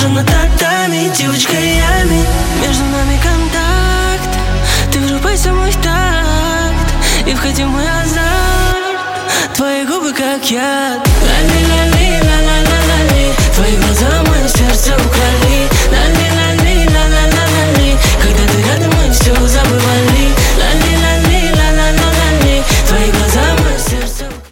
уже на татами, девочка Ями. Между нами контакт, ты врубайся в мой такт и входи в мой азарт. Твои губы как яд.